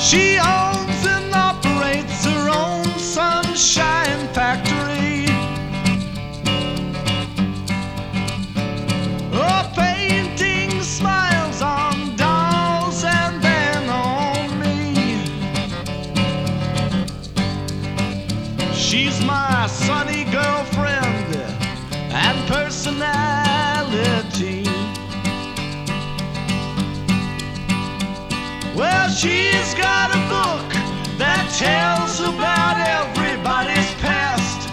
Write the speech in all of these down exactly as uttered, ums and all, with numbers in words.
She owns and operates her own sunshine factory. Oh, painting smiles on dolls and then on me. She's my sunny girlfriend and personality. Well, she's got a book that tells about everybody's past,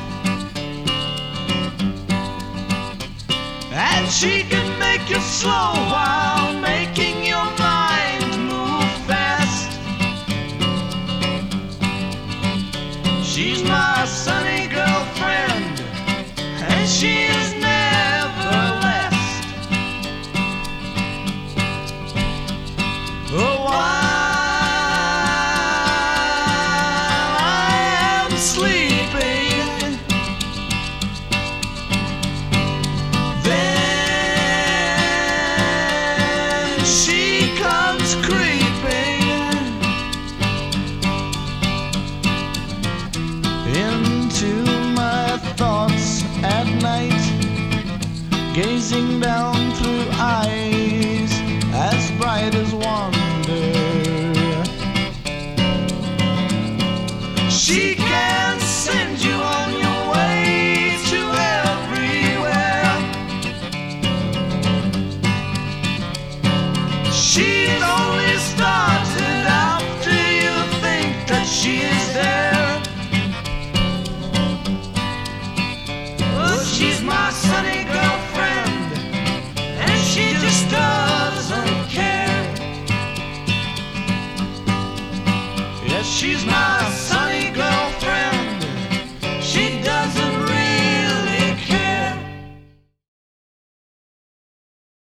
and she can make you slow while making your mind move fast. She's my sunny girlfriend, and she is never less. Oh, while I am sleeping, then she comes creeping into my thoughts at night, gazing down through eyes as bright as wonder. She can send you on your way to everywhere. She's only started after you think that she is there. Oh, she's my sunny girlfriend, and she just doesn't care. Yes, she's my